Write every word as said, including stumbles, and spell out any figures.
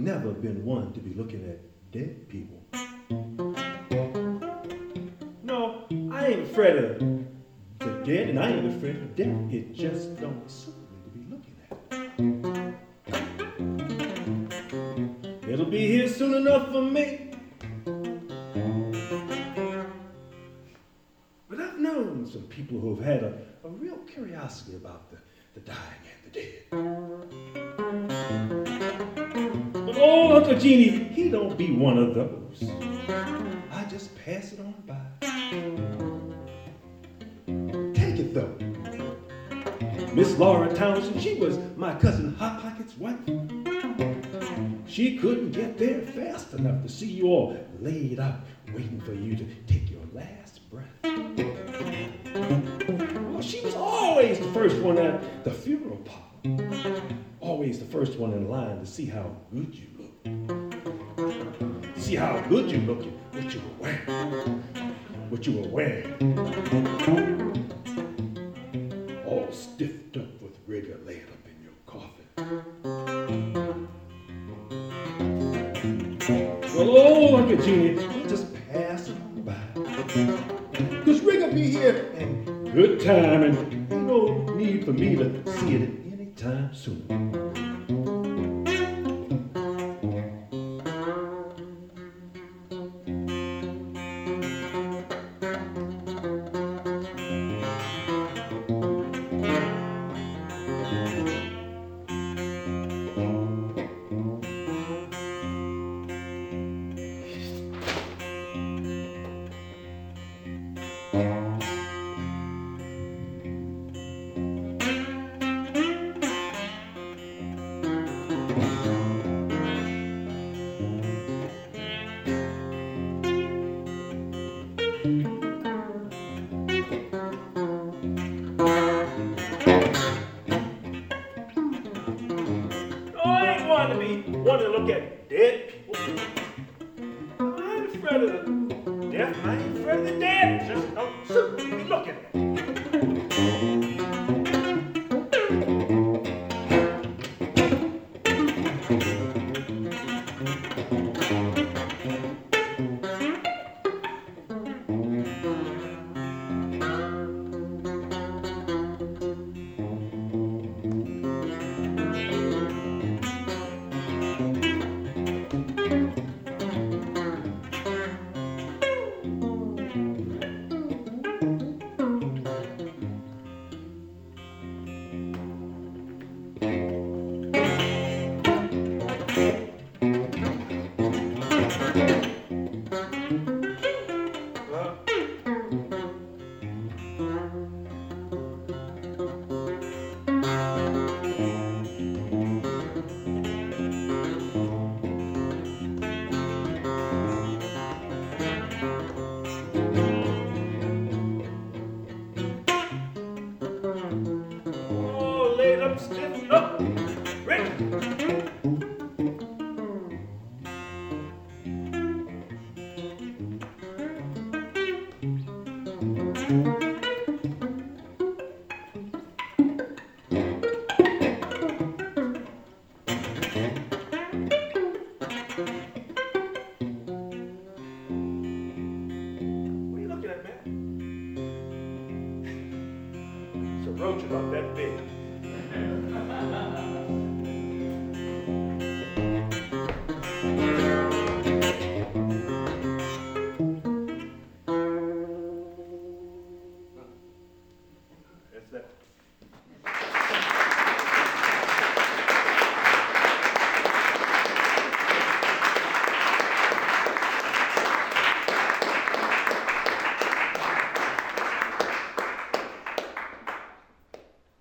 never been one to be looking at dead people. No, I ain't afraid of the dead, and I ain't afraid of death. It just don't suit me to be looking at it. It'll be here soon enough for me. But I've known some people who've had a, a real curiosity about the, the dying and the dead. But old Uncle Genie, he don't be one of those. I just pass it on by. Take it though. Miss Laura Townsend, she was my cousin Hot Pocket's wife. She couldn't get there fast enough to see you all laid out, waiting for you to take your last breath. Well, she was always the first one at the funeral parlor. Always the first one in line to see how good you look. See how good you look and what you were wearing. What you were wearing. All stiffed up with rigor laid up in your coffin. Well, old Uncle Genie, we'll just pass it on by. Cause rigor be here in good time, and ain't no need for me to see it any time soon. Want to look at dead people. I ain't afraid of the death. I ain't afraid of the dead. Just don't suit me looking at it. Stiff up, Rick. What are you looking at, man? It's a roach about that big. That's that.